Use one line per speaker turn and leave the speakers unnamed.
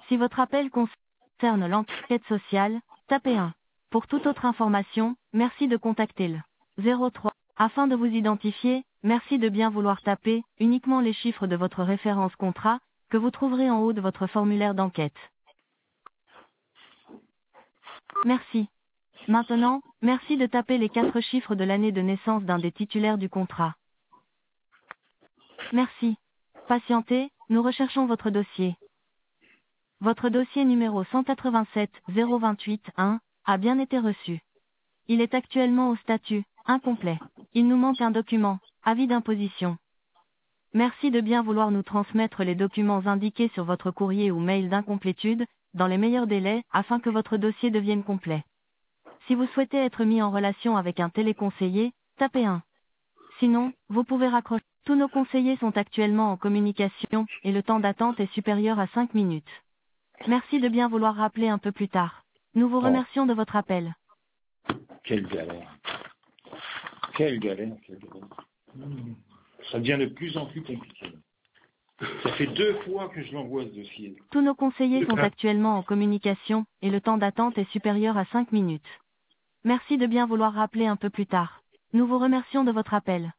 Si votre appel concerne l'enquête sociale, tapez 1. Pour toute autre information, merci de contacter le 03. Afin de vous identifier, merci de bien vouloir taper uniquement les chiffres de votre référence contrat, que vous trouverez en haut de votre formulaire d'enquête. Merci. Maintenant, merci de taper les 4 chiffres de l'année de naissance d'un des titulaires du contrat. Merci. Patientez, nous recherchons votre dossier. Votre dossier numéro 187 028 1 a bien été reçu. Il est actuellement au statut incomplet. Il nous manque un document, avis d'imposition. Merci de bien vouloir nous transmettre les documents indiqués sur votre courrier ou mail d'incomplétude, dans les meilleurs délais, afin que votre dossier devienne complet. Si vous souhaitez être mis en relation avec un téléconseiller, tapez 1. Sinon, vous pouvez raccrocher. Tous nos conseillers sont actuellement en communication, et le temps d'attente est supérieur à 5 minutes. Merci de bien vouloir rappeler un peu plus tard. Nous vous
Oh,
remercions de votre appel.
quelle galère. Quelle galère, quelle galère. Ça devient de plus en plus compliqué. Ça fait 2 fois que je l'envoie ce dossier.
Tous nos conseillers sont actuellement en communication, et le temps d'attente est supérieur à 5 minutes. Merci de bien vouloir rappeler un peu plus tard. Nous vous remercions de votre appel.